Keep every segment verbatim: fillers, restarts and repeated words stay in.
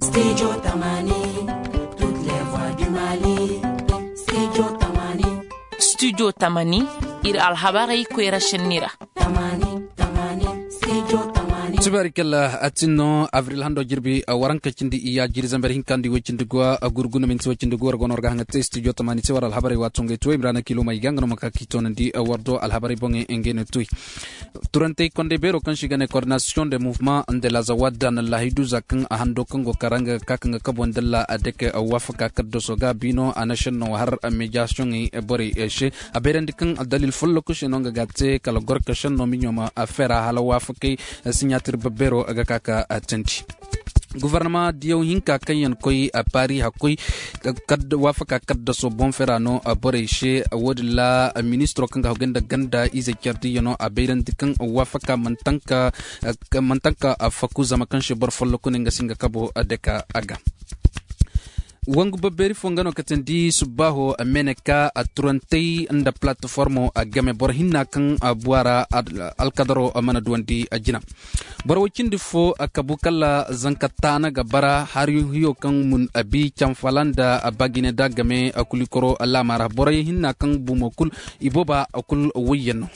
Studio Tamani, toutes les voix du Mali. Studio Tamani. Studio Tamani, ir alhabari kwera shenira. Tamani, Tamani, Studio Tamani. Tubarikalla atino avril hando jirbi waranka cindi iya jiri zambar hinkandi wechindi gua gurguna minti wechindi gua gonor gahangate studio Tamani tewar alhabari watunge tuwe imrana kilo maiganga maka kitonandi wardo alhabari bonge engene tui. Turante konde bero kanshigane coordination de mouvement de la zawada na lahidu zakan ahando kango karanga kakanga kabondella adeke wafaka kaddosoga bino anashan no har mediation e bori eshe aberendikan dalil follo kushinonga gatte kala gorka shan no minyoma afera hala wafake signature babero aga kaka atenti. Gouvernement diyo hinka kayan koy a Paris hakoy kad wafaka kadda so bon ferano a boreishe wodla ministro kanga hogenda ganda ize kyardi yono a beiran dikan wafaka mantanka mantanka afakuza makanshe bor follo kuninga singa kabo adeka aga. Wangu baberi fongano katendi subaho ameneka aturantei nda platformo agame borhinna kan abuara alkadaro amana duandi ajina borwachindi fo akabukala zankatana gabara hariyo hiyo kan mun abi chamfalanda abagine dagame akulikoro alamara boray hinna kan bumokul iboba akul wiyeno.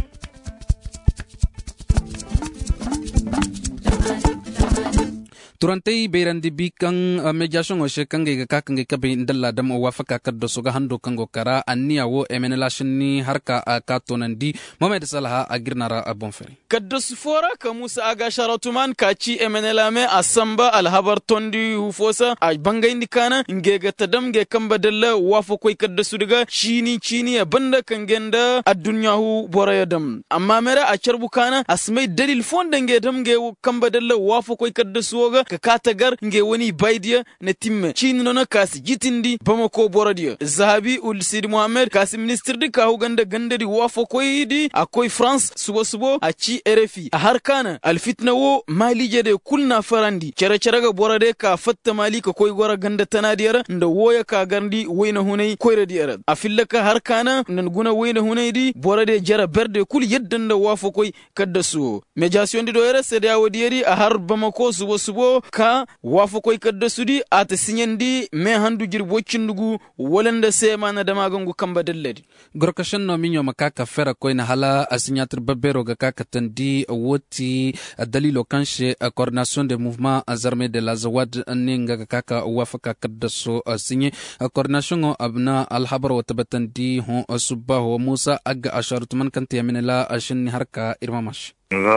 Turantei beirandi bikang uh, mediation o shekange ga kakange kabe ndalla dam o wafaka kaddo soga hando kango kara anniya wo emenelation ni harka uh, katonandi Mohamed Salah agirnara a bonferi kaddo sufora ka Musa aga sharatuman kaci emenelame asamba alhabar tondi hufosa a bangaindi kana ngega tadam ge kamba dalla wafo koy kaddo sudiga chini chini ya banda kangenda adunya hu borayadam amma mera a charbu kana asmai dalil fonde nge dam ge kamba dalla wafo koy kaddo suoga ka katagar nge wani baidiya na timme chini nona kasi jitindi bamako boradiya zahabi ul Sidi Mohamed kasi minister di ka huganda gandari wafo koy di akoy France subo subo a ci R F I a harkana alfitna wo mali jede kulna farandi cere cere ga borade ka fatta mali ka koy gora ganda tanadiyar nda woya ka gardi wayna hunay koy radiyar a fillaka harkana nan guna wayna hunay di borade jara berde kul yeddan da wafo koy kadda su mediation di do yere se da wodiyari a har bamako subo subo ka wafo koy kadda sudi ata sinyandi me handu jirbo cindugu wolanda sema na damagangu kamba dalladi gorkashan no minyo makaka fera koy na hala asignature babero ga kaka tandi woti dalilo kanshe coordination de mouvement armé de la zawad ninga ga kaka wafaka kadda so sinye coordination abna alhabar wa tabatandi ho subaho Musa aga ashartuman kanti yaminala ashin harka irmamash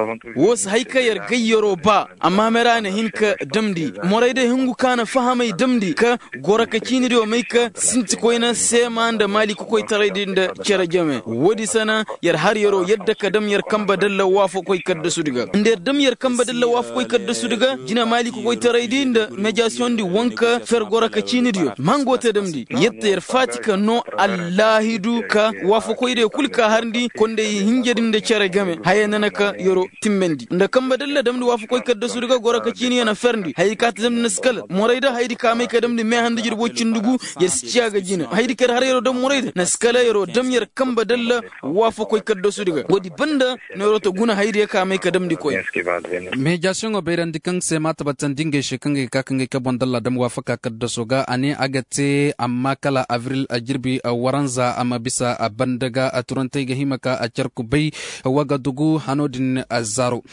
wos haikayar gayyaro ba amma mera ne hinka damdi morai da hingu kana fahamai damdi ka gora ka kini do mai ka sinti koina sema da mali ko koi tarai da cera jame wodi sana yar har yaro yadda ka dam yar kamba dalla wafo koi kadda su diga inde dam yar kamba dalla wafo koi kadda su diga jina mali ko koi tarai da mediation di wanka fer gora ka kini dio mango ta damdi yadda yar fatika no allahidu ka wafo koi de kulka harndi konde hinjedin da cera game hayana ka yoro timmendi nda kamba dalla damdi wafu koy kadda su daga gora ka cini yana ferndi hay ka tamdi naskal moraida haydi ka mai ka damdi me handi jirbo cindugu yes ciaga jina haydi kar har yoro dam moraida naskala yoro dam yar kamba dalla wafu koy kadda su daga wodi banda no yoro to guna haydi ka mai ka damdi koy mediation o beirandi kan se mata batandinge shekange ka kange ka bondalla dam wafu ka kadda so ga ane agate amma kala avril ajirbi waranza amma bisa bandaga aturante ga himaka a charku bai waga dugu hanodin azaro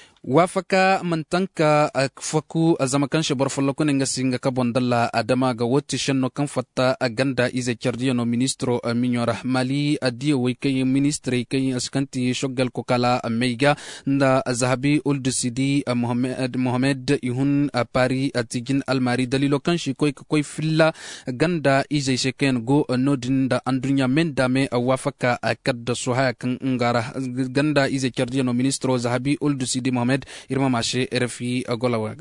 wafaka mantanka faku azamakan shabar falakun nga singa kabondalla adama ga wotti shenno kan fatta aganda ize chardiyo no ministro minyo rahmali adiyo wikay ministre kay askanti shogal kokala meiga nda zahabi uldusidi mohamed mohamed ihun pari atigin almari dalilo kan shi koy koy filla ganda ize sheken go nodin da andunya mendame wafaka kadda sohaya kan ngara ganda ize chardiyo no ministro zahabi uldusidi mohamed irma mashe R F I agolawaga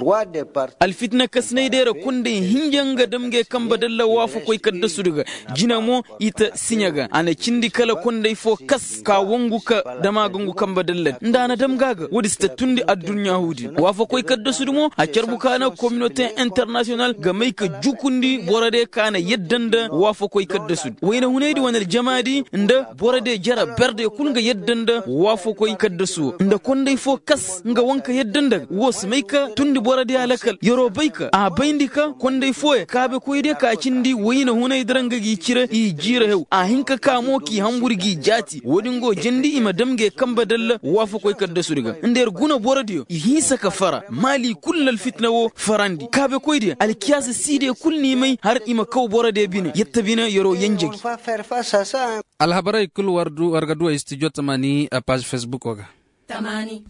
alfitna kasnaydera kunde hinjanga damge kamba dalla wafu koy kadda suduga jinamo ita sinyaga ana cindi kala kunde fo kas ka wongu ka dama gongu kamba dalla ndana damgaga wodi statundi ad-dunya hudi wafu koy kadda sudumo a carbu kana communauté international ga mai ka jukundi borade kana yeddanda wafu koy kadda sud wayna hunaydi wanal jamadi nda borade jara berde kulga yeddanda wafu koy kadda su nda kunde fo kas nga wanka yeddanda wos mai ka fundi bora de alakal yoro baika a baindika konde foye kabe koyde ka cindi wayna hunay dranga gi cire i jira hew a hinka kamo ki hamburgi jati wodingo jindi ima damge kamba dalla wafa koy kadda suriga nder guna bora dio i hisa ka fara mali kullal fitna wo farandi kabe koyde al kiyasa side kulni mai har ima kaw bora de bine yetta bine yoro yanjegi al habarai kul wardu wargadu studio tamani a page Facebook oga tamani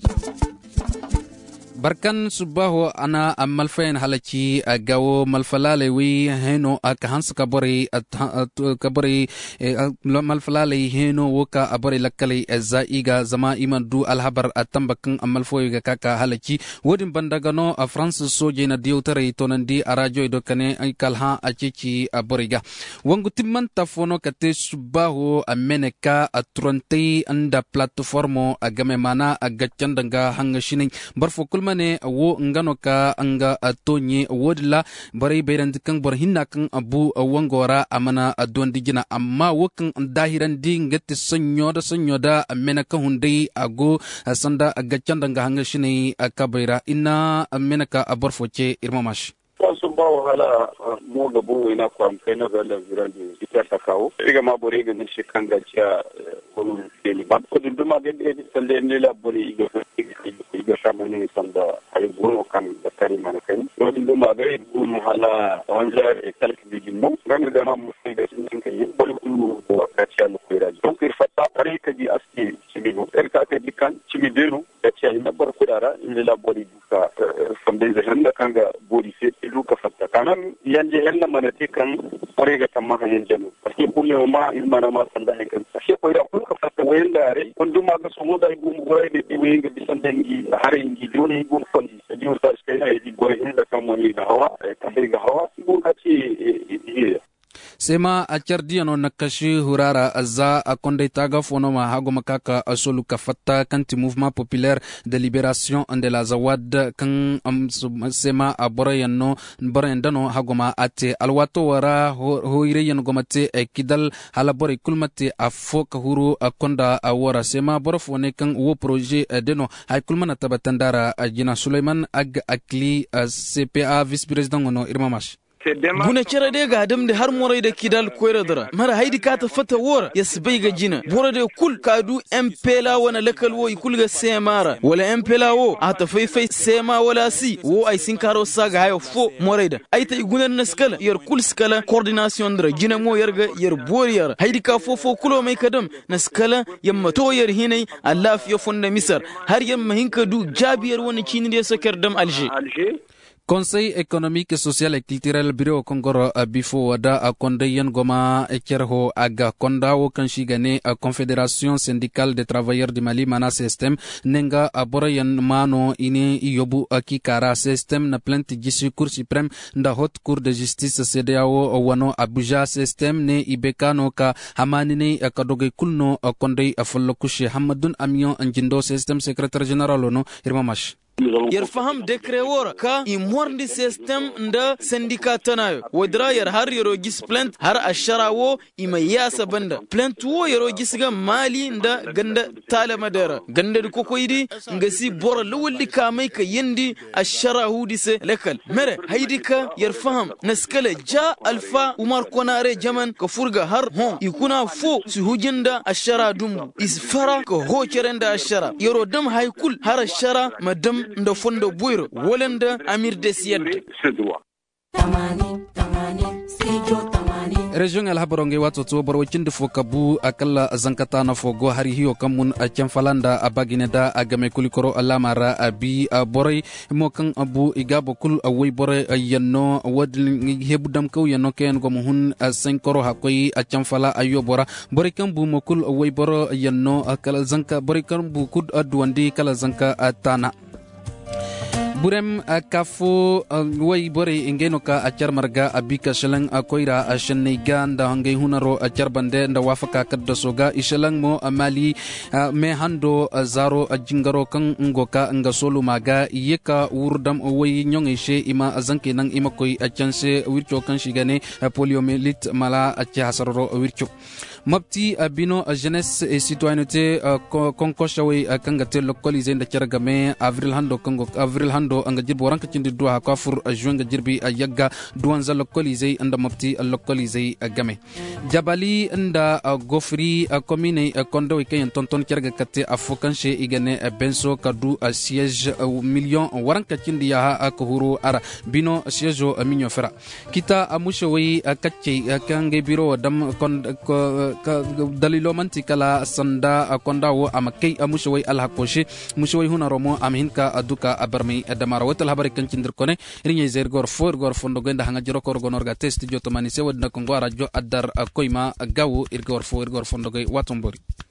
barkan subaho ana amalfayn halachi gawo malfalale wi heno aka hans kabari kabari malfalale heno woka abari lakale zaiga zama imandu alhabar atambakan amalfoy ga kaka halachi wodin bandagano a France soje na diotare tonandi arajo dokane kalha achichi aboriga wangu timman tafono kate subaho ameneka atronte anda platformo agame mana agachandanga hangashinin barfo ne wo ngano ka anga atonye wodla bare bayran kan bar hinna kan abu wangora amana adon digina amma wokan dahiran di ngette sonyo da sonyo da amena ka hundai ago sanda agacanda nga hanga shine akabaira ina amena ka abar foce irmamash sun ba wahala mu gabo ina kwam kai na zalla viran da ita ta kawo riga ma bore ga shi kan gaciya wani fili ba ko dun ma ga da salle ne la bore iga iga shamani sanda ai gono kan da kari mana kai to dun ma ga gono hala wanja e kalki digin mu ran da ma mu sai ga sun kai bole kullu ko gaciya no kira don kir fata kare ka ji aski cibi no er ka ka dikan cibi denu gaciya ina bar kudara in la bore duka fambe da handa kanga bore sai duka fatta kanan yanje yalla mana te kan kore ga tamma ga yanje no parce kulle ma il mana ma sanda he kan sai ko ya kun ka fatta wayanda re kun duma ga so moda gum gore de ti wenga bisan dangi hare ngi doni gum fondi sai ju sa sai na di gore inda kan mo ni ga hawa ka ga hawa gum ka ci sema achardiano nakashi hurara azza akonde taga fonoma hago makaka asolu kafatta kanti mouvement populaire de libération de la zawad kan um, sema aborayano borayandano hagoma ate alwato wara hoire yan gomate e kidal hala bore kulmate afoka huru akonda awara sema borofone kan wo projet deno hay kulmana tabatandara ajina Suleiman ag akli C P A vice président ngono irmamash guna cere de ga adam de har morai da kidal koyra dara mara haidi ka ta fata wora yasbai ga jina bora de kul kadu empela wana lakal wo ikul ga semara wala empela wo ata faifai sema wala si wo ai sin karo saga hayo fo morai da ai ta igunan naskala yar kul skala coordination dara jina mo yarga yar boriyar haidi ka fo fo kulo mai kadam naskala yamma to yar hinai Allah ya funda misar har yamma hinka du jabiyar wani kini da sakar dam alje Conseil économique, social et culturel bureau Kongoro bifo wada a kondayen goma ekerho aga kondawo kanshigane a Confédération syndicale des travailleurs du Mali mana système nenga aborayen mano ine yobu akikara système na plainte jisu cour suprême nda haute cour de justice C D A O wano Abuja système ne ibekano ka hamanine akadoge kulno kondai afolokushe Hamadun Amion Njindo système secrétaire général ono irmamash yar faham dekre wora ka i morndi system nda syndicat tanayo wadra yar har yaro gis plant har asharawo ima yasa banda plant wo yaro gisga mali nda ganda tala madara ganda ko koydi ngasi bor lawli ka mai ka yindi ashara hudi se lekal mere haidika yar faham naskala ja alfa umar konare jaman ka furga har hon ikuna fo su hujinda ashara dum isfara ko ho kerenda ashara yaro dam haykul har ashara madam nda fondo buiro wolenda amir desiyad tamani tamani sejo tamani region al habaronge wato to bor wacinde fo kabu akalla zankata na fo go hari hiyo kamun a falanda abagine da agame kulikoro alamara abi boray mo kan abu igabo kul away boray yanno wadin hebudam kaw yanno ken go mun sankoro hakoy a fala ayo bora boray kan bu mo kul away boro yanno akala zanka boray kan bu kud adwandi kala zanka atana burem kafo way bore ingeno ka achar marga abika shalang akoira ashaniga nda hangay hunaro achar bande nda wafaka kadda soga ishalang mo amali me hando zaro jingaro kan ngoka nga solo maga yeka wurdam way nyongishe ima azanke nang ima koy achanse wircho kan shigane poliomyelite mala acha hasaroro wircho mapti bino jeunesse et citoyenneté konkoshawi kangate localisé nda cergame avril hando kango avril hando anga jirbo ranka cindi do ha kafur juin jirbi yagga duanza localisé nda mapti localisé game jabali nda gofri commune kondo ken tonton cerga kate afokanche igane benso kadu siège million waranka cindi ya akuru ara bino siège minyo fera kita amushawi kacce kange biro dam kon dalilo manti kala sanda kondawo amakay amushawi alhakoshi mushawi huna romo amhinka aduka abarmi damara wetal habari kan cindir kone rinya zer gor for gor fondo genda hanga jiro kor gonorga test jotomani sewad na kongo radio adar koyma gawu irgor for gor fondo gay watombori